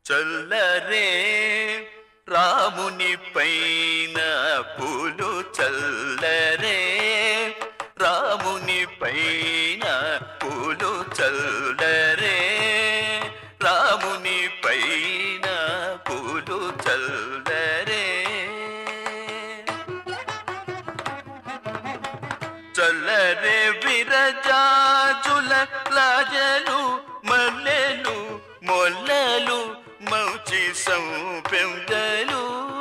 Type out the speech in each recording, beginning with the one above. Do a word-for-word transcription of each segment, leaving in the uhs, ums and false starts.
చల్లరే రాముని పైన పూలు చల్లరే రాముని పైన పూలు చల్లరే రాముని పైన పూలు చల్లరే చల్లరే విరజాజుల లాజలు మల్లెలు మొల్లలు మౌచి సంపెంగలు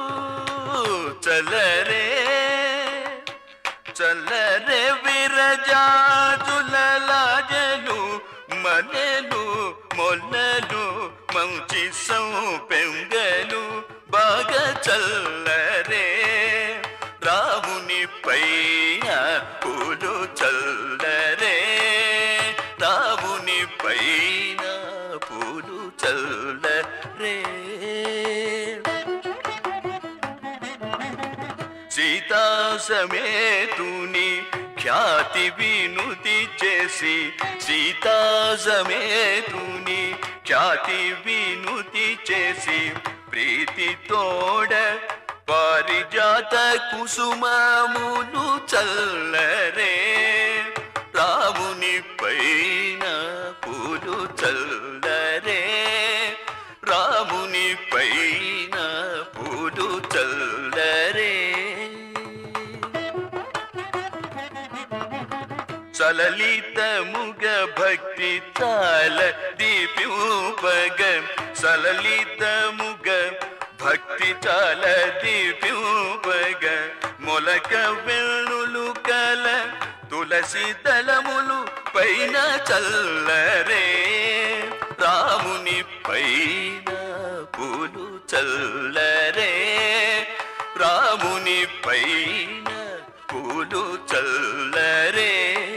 చల్లరే చల్లరే విరజాజుల లాజలు మల్లెలు మొల్లలు మౌచి సంపెంగలు బాగా చల్లరే రాముని పైన పూలు చల్లరే రాముని పైన పూలు చల్లరే సీతా సమేతుని ఖ్యాతి వినుతి చేసి సీతా సమేతుని ఖ్యాతి వినుతి చేసి ప్రీతి తోడ పారిజాత కుసుమములు చల్లరే రాముని పైన పూలు చల్లరే రాముని పైన పూలు చల్లరే సలలితముగ భక్తి చాల దీప్యూపగ సలలితముగ భక్తి చాల దీప్యూపగ మొలక వెల్లులు కల తులసి దళములు పైన చల్లరే రాముని పైన పూలు చల్లరే రాముని పైన పూలు చల్లరే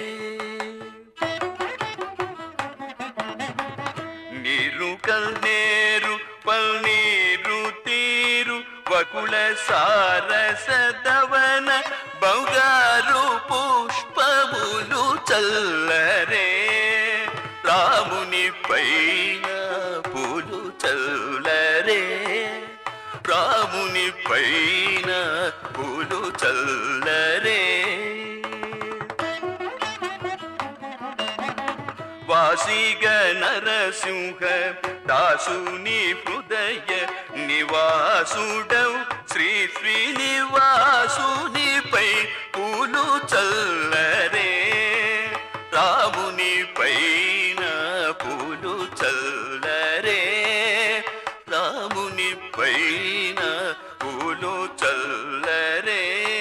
నీరు కల్నేరు పల్నీరు తీరు వకుల సారస దవన బంగారు పుష్పములు చల్లరే రాముని పైన పూలు చల్లరే రాముని పైన పూలు చల్లరే వాసిగ నరసింహ దాసుని హృదయ నివాసుడవు శ్రీ శ్రీనివాసునిపై పూలు చల్లరే రాముని పైన పూలు చల్లరే రాముని పైన పూలు చల్లరే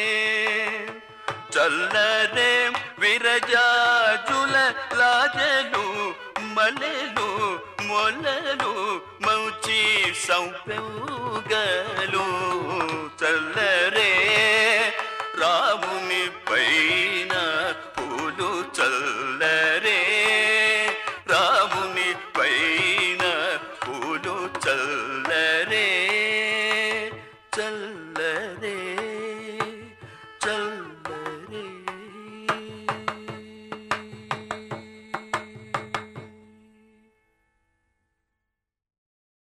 చల్లరే విరజాజుల లాజలు మల్లెలు మొల్లలు మౌచి సంపెంగలు చల్లరే రాముని పైన పూలు చల్లరే రాముని పైన పూలు చల్లరే చల్లరే చల్ల